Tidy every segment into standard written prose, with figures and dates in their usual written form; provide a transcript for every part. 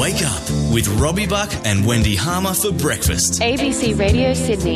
Wake up with Robbie Buck and Wendy Harmer for breakfast. ABC Radio Sydney.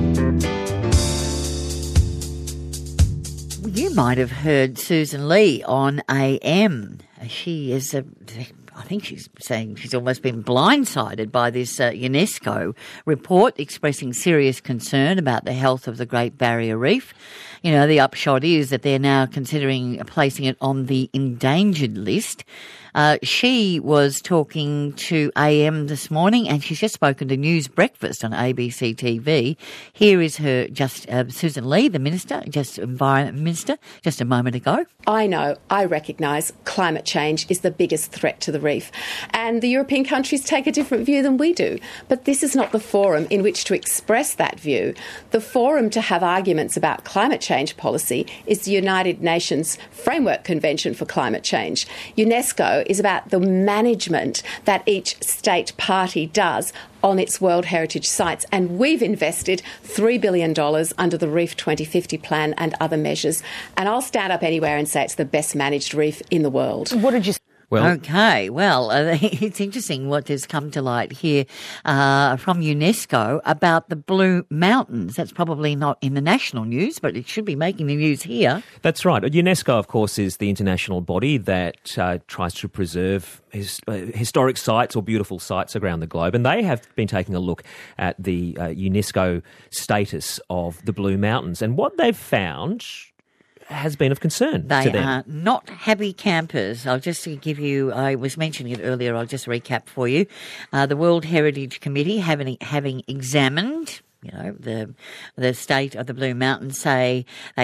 You might have heard Susan Lee on AM. She is I think she's saying she's almost been blindsided by this UNESCO report expressing serious concern about the health of the Great Barrier Reef. You know, the upshot is that they're now considering placing it on the endangered list. She was talking to AM this morning, and she's just spoken to News Breakfast on ABC TV. Here is her, Susan Lee, the Minister, Environment Minister, just a moment ago. I recognise climate change is the biggest threat to the reef, and the European countries take a different view than we do. But this is not the forum in which to express that view. The forum to have arguments about climate change policy is the United Nations Framework Convention for Climate Change. UNESCO is about the management that each state party does on its World Heritage sites, and we've invested $3 billion under the Reef 2050 plan and other measures, and I'll stand up anywhere and say it's the best managed reef in the world. What did you say? It's interesting what has come to light here from UNESCO about the Blue Mountains. That's probably not in the national news, but it should be making the news here. That's right. UNESCO, of course, is the international body that tries to preserve historic sites or beautiful sites around the globe, and they have been taking a look at the UNESCO status of the Blue Mountains, and what they've found has been of concern to them. They are not happy campers. I'll just give you, I was mentioning it earlier, I'll just recap for you. The World Heritage Committee, having examined, you know, the state of the Blue Mountains, it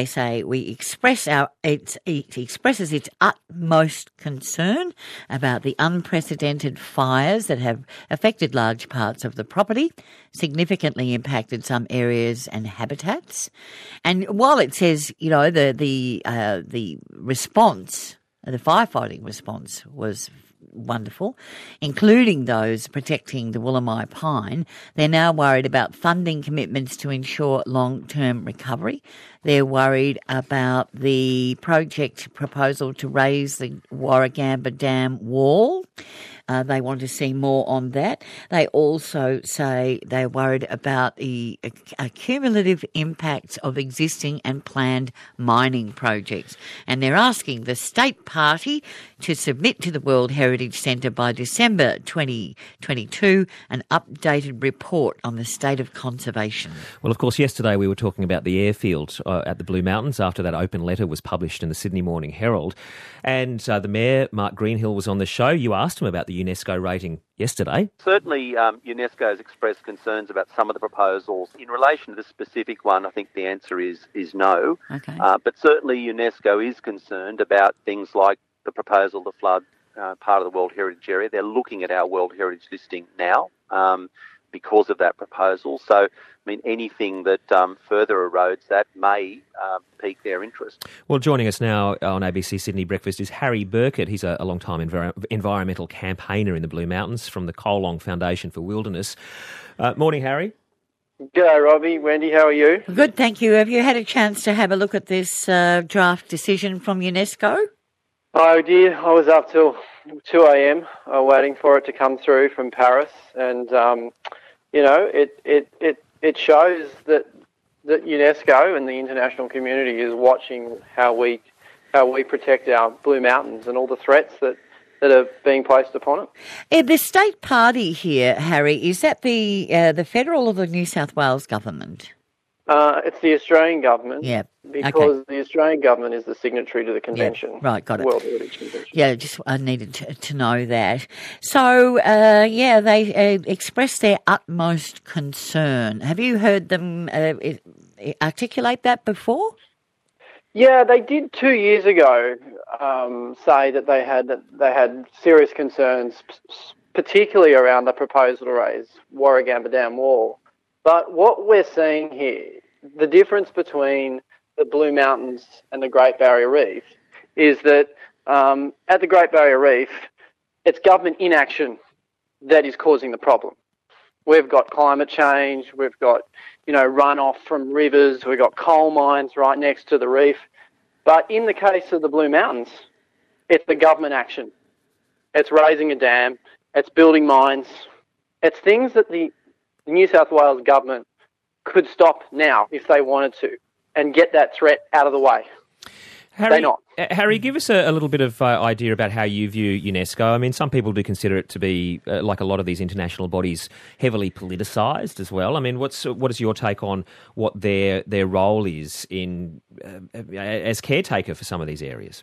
expresses its utmost concern about the unprecedented fires that have affected large parts of the property, significantly impacted some areas and habitats. And while it says, you know, the response, the firefighting response was wonderful, including those protecting the Woolamai pine, they're now worried about funding commitments to ensure long-term recovery. They're worried about the project proposal to raise the Warragamba Dam wall. They want to see more on that. They also say they're worried about the cumulative impacts of existing and planned mining projects. And they're asking the state party to submit to the World Heritage Centre by December 2022 an updated report on the state of conservation. Well, of course, yesterday we were talking about the airfield at the Blue Mountains after that open letter was published in the Sydney Morning Herald. And the Mayor, Mark Greenhill, was on the show. You asked him about the UNESCO rating yesterday. Certainly, UNESCO has expressed concerns about some of the proposals. In relation to the specific one, I think the answer is no. Okay. But certainly UNESCO is concerned about things like the proposal to flood part of the World Heritage Area. They're looking at our World Heritage listing now because of that proposal. So, I mean, anything that further erodes that may pique their interest. Well, joining us now on ABC Sydney Breakfast is Harry Burkett. He's a long-time environmental campaigner in the Blue Mountains from the Colong Foundation for Wilderness. Morning, Harry. G'day, Robbie. Wendy, how are you? Good, thank you. Have you had a chance to have a look at this draft decision from UNESCO? I did. I was up till 2 a.m. Waiting for it to come through from Paris, and you know, it shows that UNESCO and the international community is watching how we protect our Blue Mountains and all the threats that are being placed upon it. The state party here, Harry, is that the federal or the New South Wales government? It's the Australian government. Yeah. Because the Australian government is the signatory to the convention. Yeah, right, got it. World Heritage Convention. Yeah, I needed to know that. So, they expressed their utmost concern. Have you heard them articulate that before? Yeah, they did 2 years ago say that they had serious concerns, particularly around the proposal to raise Warragamba Dam wall. But what we're seeing here, the difference between the Blue Mountains and the Great Barrier Reef, is that at the Great Barrier Reef, it's government inaction that is causing the problem. We've got climate change, we've got, runoff from rivers, we've got coal mines right next to the reef. But in the case of the Blue Mountains, it's the government action. It's raising a dam, it's building mines. It's things that the New South Wales government could stop now if they wanted to and get that threat out of the way. They're not. Harry, give us a little bit of idea about how you view UNESCO. I mean, some people do consider it to be, like a lot of these international bodies, heavily politicised as well. I mean, what is your take on what their role is in as caretaker for some of these areas?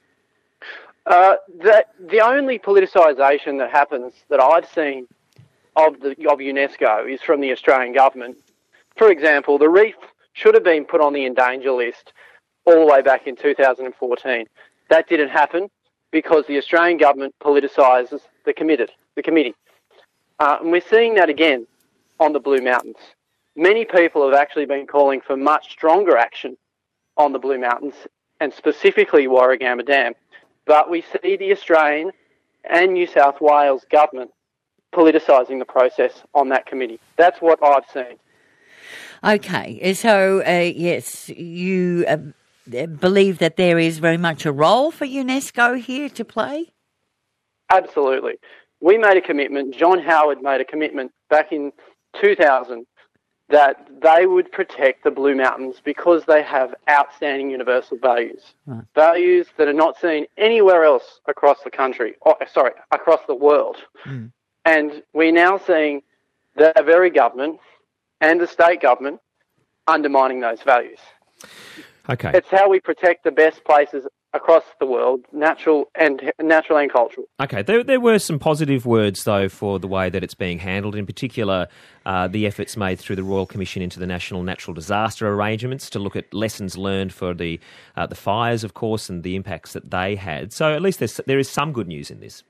The only politicisation that happens that I've seen of UNESCO is from the Australian government. For example, the reef should have been put on the endanger list all the way back in 2014. That didn't happen because the Australian government politicises the committee. And we're seeing that again on the Blue Mountains. Many people have actually been calling for much stronger action on the Blue Mountains and specifically Warragamba Dam. But we see the Australian and New South Wales government politicising the process on that committee. That's what I've seen. Okay, so yes, you believe that there is very much a role for UNESCO here to play? Absolutely. We made a commitment, John Howard made a commitment back in 2000 that they would protect the Blue Mountains because they have outstanding universal values. Right. Values that are not seen anywhere else across the country, across the world. Mm. And we're now seeing the very government and the state government undermining those values. Okay. It's how we protect the best places across the world, natural and cultural. Okay, there were some positive words, though, for the way that it's being handled, in particular the efforts made through the Royal Commission into the National Natural Disaster Arrangements to look at lessons learned for the fires, of course, and the impacts that they had. So at least there is some good news in this.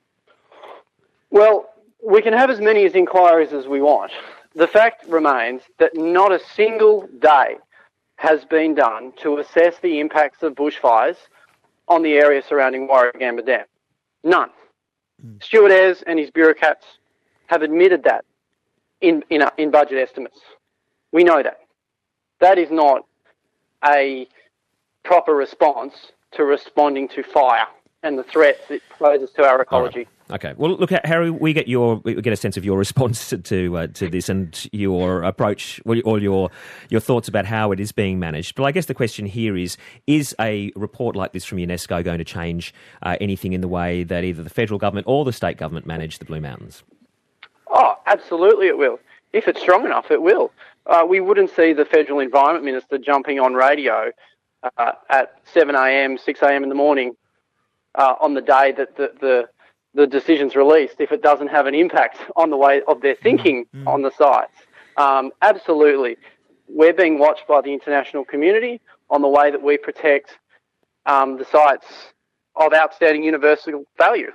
Well, we can have as many inquiries as we want. The fact remains that not a single day has been done to assess the impacts of bushfires on the area surrounding Warragamba Dam. None. Stuart Ayres and his bureaucrats have admitted that in budget estimates. We know that. That is not a proper response to responding to fire and the threats it poses to our ecology. Right. Okay. Well, look, Harry, we get a sense of your response to this and your approach, or your thoughts about how it is being managed. But I guess the question here is a report like this from UNESCO going to change anything in the way that either the federal government or the state government manage the Blue Mountains? Oh, absolutely it will. If it's strong enough, it will. We wouldn't see the Federal Environment Minister jumping on radio at 7 a.m, 6 a.m. in the morning on the day that the decision's released if it doesn't have an impact on the way of their thinking on the sites. Absolutely. We're being watched by the international community on the way that we protect the sites of outstanding universal value.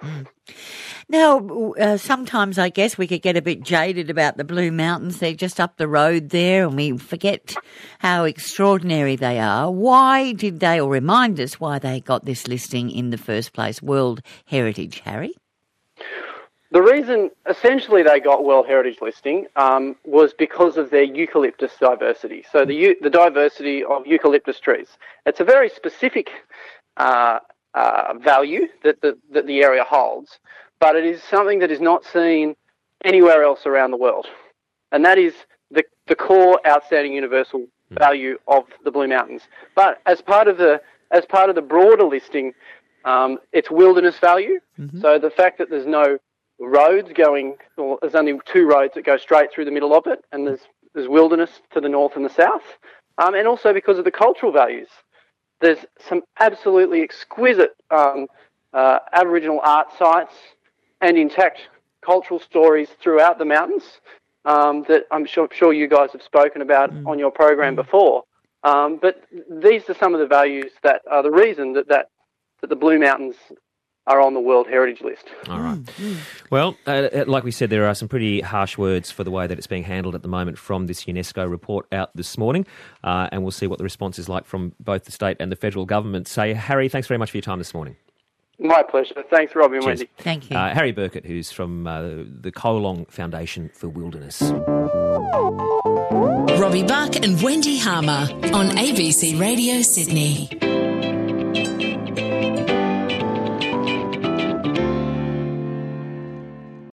Now, sometimes I guess we could get a bit jaded about the Blue Mountains. They're just up the road there and we forget how extraordinary they are. Why did they, or remind us why they got this listing in the first place, World Heritage, Harry? The reason essentially they got World Heritage listing was because of their eucalyptus diversity. So the diversity of eucalyptus trees. It's a very specific value that the area holds, but it is something that is not seen anywhere else around the world, and that is the core outstanding universal value of the Blue Mountains. But as part of the broader listing, it's wilderness value. Mm-hmm. So the fact that there's no roads going, or there's only two roads that go straight through the middle of it, and there's wilderness to the north and the south, and also because of the cultural values. There's some absolutely exquisite Aboriginal art sites and intact cultural stories throughout the mountains that I'm sure you guys have spoken about on your program before. But these are some of the values that are the reason that the Blue Mountains are on the World Heritage List. All right. Well, like we said, there are some pretty harsh words for the way that it's being handled at the moment from this UNESCO report out this morning, and we'll see what the response is like from both the state and the federal government. So, Harry, thanks very much for your time this morning. My pleasure. Thanks, Robbie and Wendy. Thank you. Harry Burkett, who's from the Kolong Foundation for Wilderness. Robbie Buck and Wendy Harmer on ABC Radio Sydney.